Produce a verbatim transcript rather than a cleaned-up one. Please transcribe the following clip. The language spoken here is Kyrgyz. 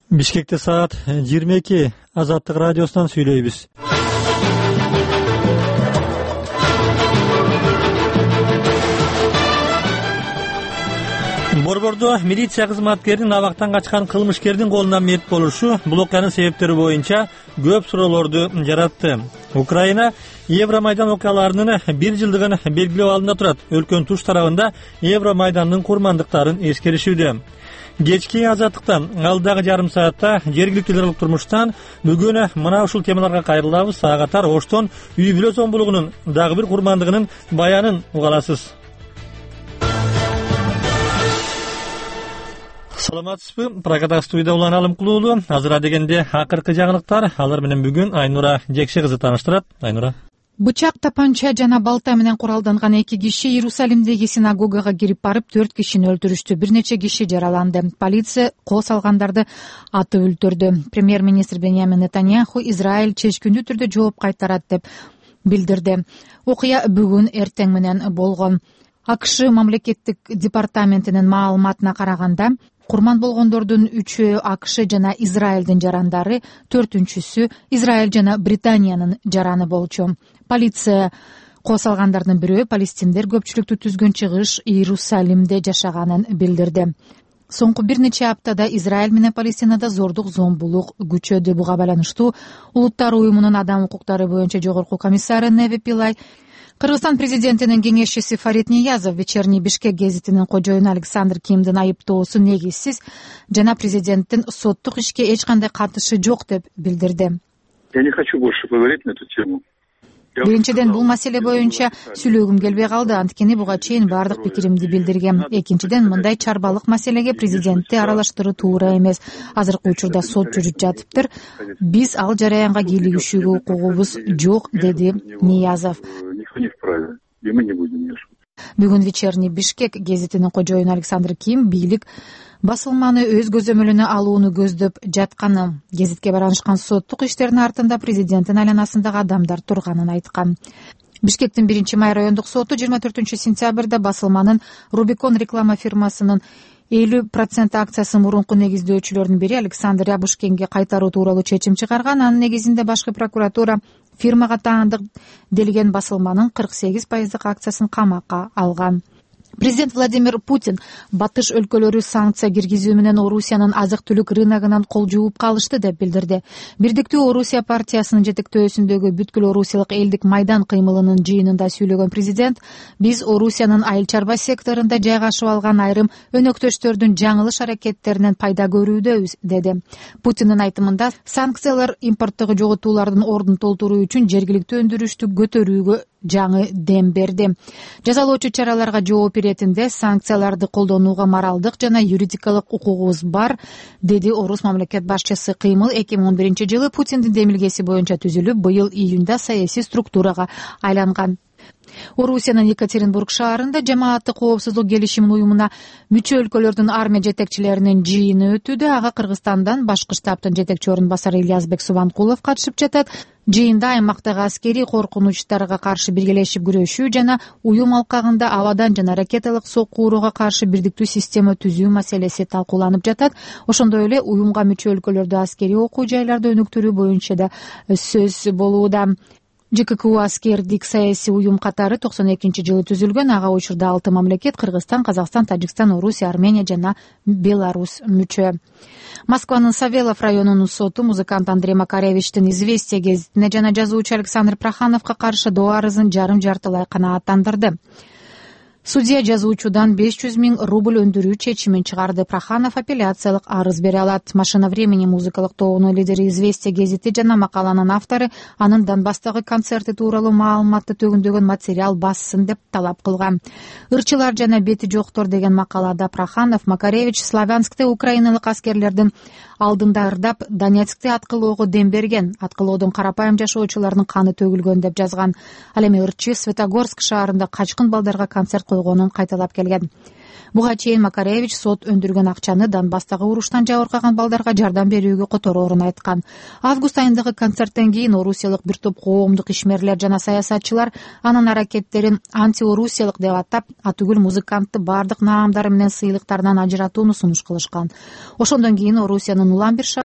Бишкекте саат жыйырма эки. Азаттык радиосунан сүйлөйбүз. Борбордо милиция кызматкеринин абактан качкан кылмышкердин колунан мерт болушу бул окуянын себептери боюнча көп суроолорду жаратты. Украина Евромайдан окуяларынын бир жылдыгын белгилөө алдында турат. Өлкөнүн туш тарабында Евромайдандын курмандыктарын эскеришүүдө. Кечки азаттыктан алдагы жарым саатта жергиликтүүлөр турмуштан бүгүн мына ушул темаларга кайрылабыз. Сагатар Оштон үй бүлө зомбулугунун дагы бир курмандыгынын баянын угаласыз. Саламатсызбы? Проката студияда Улан Алымкулуулу. Азыр дегенде акыркы жаңылыктар. Алар менен бүгүн Айнура Жекше кызы тааныштырат. Айнура. Бычак, тапанча жана балта менен куралданган эки киши Иерусалимдеги синагогага кирип барып төрт кишини өлтүрүштү. Бир нече киши жараланды. Полиция кол салгандарды атып өлтүрдү. Премьер-министр Беньямин Нетаньяху Израиль чечкиндүү түрдө жооп кайтарат деп билдирди. Окуя бүгүн эртең менен болгон. АКШ мамлекеттик департаментинин маалыматына караганда, курман болгондордун үчөө АКШ жана Израилдин жарандары, төртүнчүсү Израиль жана Британиянын жараны болчу. Полиция кол салгандардын бирөө палестиндер көпчүлүктү түзгөн чыгыш Иерусалимде жашаганын билдирди. Соңку бир нече аптада Израиль менен Палестинада зордук зомбулук күчөдү. Буга байланыштуу Улуттар уюмунун адам укуктары боюнча жогорку комиссары Неви Пилай, Кыргызстан президентинин кеңешчиси Фарид Ниязов Вечерний Бишкек гезитинин кожоюну Александр Кимдин айыптоосу негизсиз жана президенттин соттук ишке эч кандай катышы жок деп билдирди. Я не хочу больше говорить на эту тему. Биринчиден, бул маселе боюнча сүйлөгүм келбей калды, анткени буга чейин баардык пикиримди билдиргем. Экинчиден, мындай чарбалык маселеге президентти аралаштыруу туура эмес. Азыркы учурда сот жүрүп жатыптыр. Биз ал жараянга кийлигишүүгө укугубуз жок, деди Ниязов. Никто не вправе, и мы не будем мешать. Бүгүн Вечерний Бишкек гезитинин кожоюну Александр Ким бийлик басылманы өз көзөмөлүнө алууну көздөп жатканы, гезитке байланышкан соттук иштердин артында президенттин айланасындагы адамдар турганын айткан. Бишкектин биринчи май райондук соту жыйырма төртүнчү сентябрда басылманын Рубикон реклама фирмасынын элүү процент акциясын мурунку негиздөөчүлөрдүн бири Александр Рябушкинге кайтаруу тууралуу чечим чыгарган. Анын негизинде башкы прокуратура фирмага таандык делген басылманын кырк сегиз пайыздык акциясын камакка алган. Президент Владимир Путин батыш өлкөлөрү санкция киргизүү менен Орусиянын азык-түлүк рыногунан кол жууп калышты деп билдирди. Бирдиктүү Орусия партиясынын жетектөөсүндөгү бүткүл орусиялык элдик майдан кыймылынын жыйынында сүйлөгөн президент, биз Орусиянын айыл чарба секторунда жайгашып алган айрым өнөктөштөрдүн жаңылыш аракеттеринен пайда көрүүдөбүз, деди. Путиндин айтымында санкциялар импорттогу жоготуулардын ордун толтуруу үчүн жергиликтүү өндүрүштү көтөрүүгө жаңы дем берди. Жазалоочу чараларга жооп иретинде санкцияларды колдонууга моралдык жана юридикалык укугубуз бар, деди орус мамлекет башчысы. Кыймыл эки миң он биринчи жылы Путиндин демилгеси боюнча түзүлүп, быйыл июнда саясий структурага айланган. Орусиянын Екатеринбург шаарында жамааттык коопсуздук келишим уюмуна мүчө өлкөлөрдүн армия жетекчилеринин жыйыны өтүүдө. Ага Кыргызстандан башкы штабтын жетекчи орун басары Ильязбек Субанкулов катышып жатат. Жыйында аймактагы аскерий коркунучтарга каршы биргелешип күрөшүү жана уюм алкагында абадан жана ракеталык сокку урууга каршы бирдиктүү система түзүү маселеси талкууланып жатат. Ошондой эле уюмга мүчө өлкөлөрдө аскерий окуу жайларды өнүктүрүү боюнча да сөз болууда. ЖККУ аскердик саясий уюм катары токсон экинчи жылы түзүлгөн. Ага учурда алты мамлекет — Кыргызстан, Казакстан, Тажикстан, Орусия, Армения жана Беларусь мүчө. Москванын Савелов районунун соту музыкант Андрей Макаревичтин «Известия» гезитине жана жазуучу Александр Прохановго каршы доо арызын жарым жартылай канааттандырды. Судья жазуучудан беш жүз миң рубль өндүрүү чечимин чыгарды. Проханов апелляциялык арыз бере алат. Машина времени музыкалык тобунун лидери «Известия» гезити жана макаланын автору анын Донбасстагы концерти тууралуу маалыматты төгүндөгөн материал бассын деп талап кылган. Ырчылар жана бети жоктор деген макалада Проханов Макаревич Славянскте украиналык аскерлердин алдында ырдап, Донецкте аткылоого дем берген, аткылоодон карапайым жашоочулардын каны төгүлгөн деп жазган. Ал эми ырчы Светогорск шаарында качкын балдарга концерт койгонун кайталап келген. Буга чейин Макаревич сот өндүргөн акчаны Донбасстагы уруштан жабыркаган балдарга жардам берүүгө котороорун айткан. Август айындагы концерттен кийин орусиялык бир топ коомдук ишмерлер жана саясатчылар анын аракеттерин антиорусиялык деп атап, атүгүл музыкантты бардык наамдары менен сыйлыктарынан ажыратууну сунуш кылышкан. Ошондон кийин Орусиянын улам бир